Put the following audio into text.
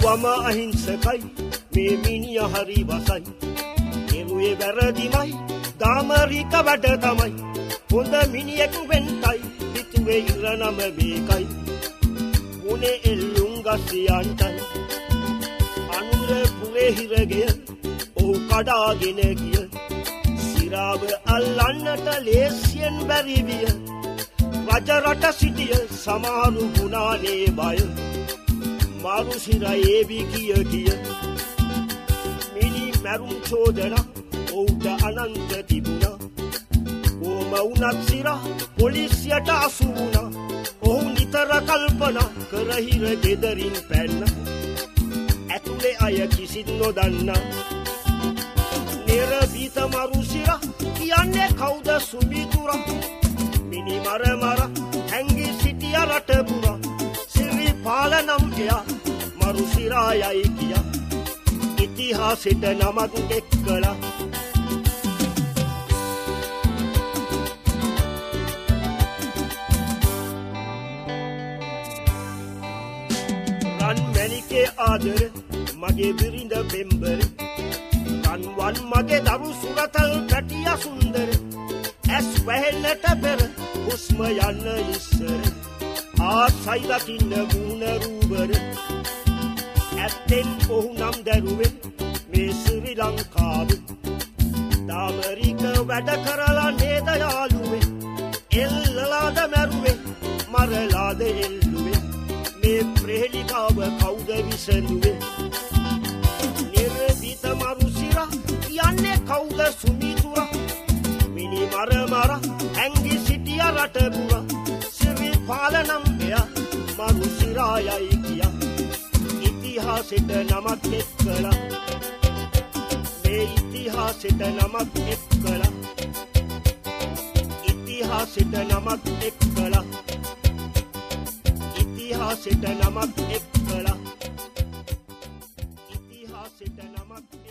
මම අහිංසකයි මේ මිනිහ හරි වසයි එරුවේ වැරදිමයි දාමරික වැඩ තමයි හොඳ මිනිහෙක් වෙන්ටයි පිටුවේ ඉරනම මේකයි මොනේ එල්ලුම් ගස්සියන්ටයි අනුර පුරේ හිරගේ ඔහු කඩාගෙන ගිය සිරාව අල්ලන්නට ලේසියෙන් බැරි විය රජ රට සිටිය සමහරු ගුණානේ බය මාරු සිරයේ විකිය කිය මිනි මරුම් චෝදනා ඔහුට අනන්ත තිබුණා කොහොම වුණත් සිරා පොලිසියට අසු වුණා ඔහු නිතර කල්පනා කර හිර ගෙදරින් පැන්න ඇතුලේ අය කිසිත් නොදන්නා නිරබීත මරු සිරා කියන්නේ කවුද සුමිතුරා මිනි මර හැංගි සිටිය රට පුරා පාලනම් එයා මරු සිරායයි කියා ඉතිහාසෙට නමක් එක්කලා රන් මැණිකේ ආදර මගේ බිරිඳ බෙම්බර රන්වන් මගේ දරු සුරතල් පැටිය සුන්දර ඇස් වැහෙන්නට පෙර හුස්ම යන්න ඉස්සර ආසයි දකින්න මුණ රූබර ඇත්තෙන් ඔහු නම් දැරුවේ මේ ශ්‍රී ලංකාවේ දාමරික වැඩ කරලා නේද යාළුවේ එල්ලලාද මැරුවේ මරලාද එල්ලුවේ මේ ප්‍රේලිකාව කවුද විසඳුවේ නිර්විත මරු සිරා කියන්නේ කවුද සුමිතුරා මිනි මර ඇංගි සිටිය රට පුරා පාලනම් එයා මරු සිරායයි කියා ඉතිහාසෙට නමක් එක්කලා මේ ඉතිහාසෙට නමක් එක්කලා ඉතිහාසෙට නමක් එක්කලා ඉතිහාසෙට නමක් එක්කලා ඉතිහාසෙට නමක්